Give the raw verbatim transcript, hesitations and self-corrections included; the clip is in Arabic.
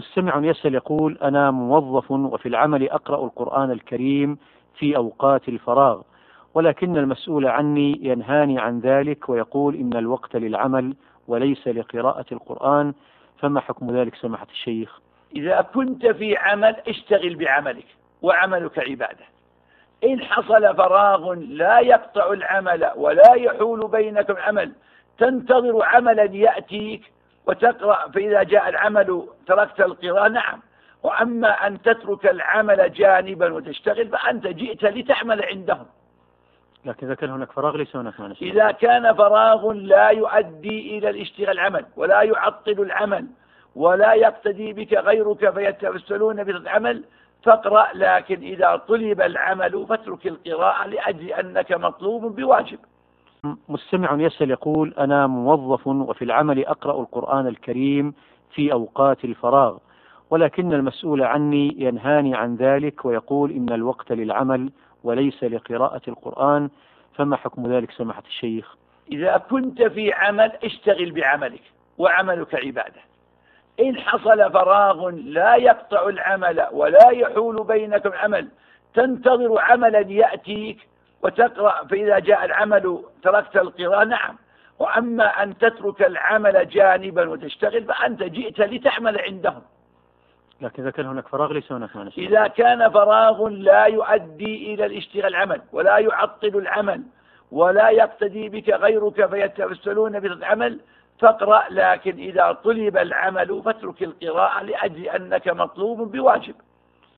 مستمع يسأل يقول: أنا موظف وفي العمل أقرأ القرآن الكريم في أوقات الفراغ، ولكن المسؤول عني ينهاني عن ذلك ويقول إن الوقت للعمل وليس لقراءة القرآن، فما حكم ذلك سماحة الشيخ؟ إذا كنت في عمل اشتغل بعملك، وعملك عبادة. إن حصل فراغ لا يقطع العمل ولا يحول بينك العمل، تنتظر عملا يأتيك وتقرأ، فإذا جاء العمل تركت القراءة، نعم. وأما أن تترك العمل جانبا وتشتغل فأنت جئت لتعمل عندهم. لكن إذا كان هناك فراغ ليس هناك مانع. إذا كان فراغ لا يؤدي إلى الاشتغال العمل ولا يعطل العمل ولا يقتدي بك غيرك فيتوسلون بالعمل فاقرأ، لكن إذا طلب العمل فاترك القراءة لأجل أنك مطلوب بواجب. مستمع يسأل يقول: أنا موظف وفي العمل أقرأ القرآن الكريم في أوقات الفراغ، ولكن المسؤول عني ينهاني عن ذلك ويقول إن الوقت للعمل وليس لقراءة القرآن، فما حكم ذلك سماحة الشيخ؟ إذا كنت في عمل اشتغل بعملك، وعملك عبادة. إن حصل فراغ لا يقطع العمل ولا يحول بينك العمل، تنتظر عملا يأتيك وتقرأ، فإذا جاء العمل تركت القراءة، نعم. وأما أن تترك العمل جانبا وتشتغل فأنت جئت لتعمل عندهم. لكن إذا كان هناك فراغ ليس هناك مانع. إذا كان فراغ لا يؤدي إلى الاشتغال العمل ولا يعطل العمل ولا يقتدي بك غيرك فيتوسلون بالعمل فاقرأ، لكن إذا طلب العمل فاترك القراءة لأجل أنك مطلوب بواجب.